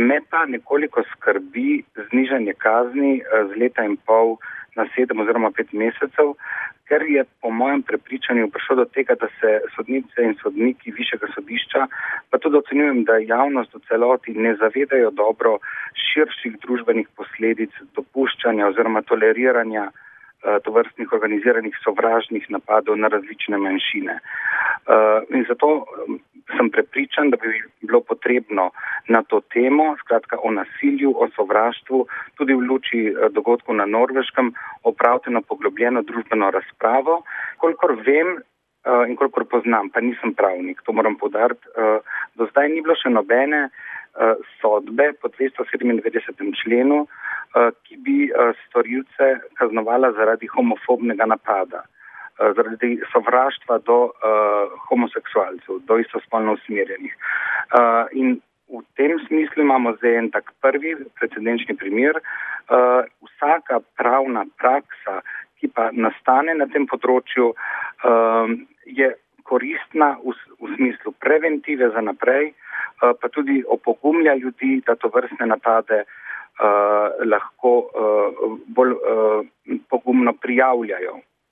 Me pa nekoliko skrbi znižanje kazni z leta in pol na 7 oziroma 5 mesecev, ker je po mojem prepričanju prišlo do tega, da se sodnice in sodniki višjega sodišča, pa tudi ocenjujem, da javnost v celoti ne zavedajo dobro širših družbenih posledic dopuščanja oziroma toleriranja tovrstnih organiziranih sovražnih napadov na različne manjšine. In zato sem prepričan, da bi bilo potrebno na to temo, skratka o nasilju, o sovraštvu, tudi v luči dogodkov na Norveškem, opraviti eno poglobljeno družbeno razpravo. Kolikor vem in kolikor poznam, pa nisem pravnik, to moram poudariti, do zdaj ni bilo še nobene sodbe po 297. členu, ki bi storilce kaznovala zaradi homofobnega napada, zaradi sovraštva do homoseksualcev, do istospolno usmerjenih. In v tem smislu imamo zdaj en tak prvi precedenčni primer. Vsaka pravna praksa, ki pa nastane na tem področju, je koristna v smislu preventive za naprej, pa tudi opogumlja ljudi, da to vrstne napade lahko bolj pogumno prijavljajo.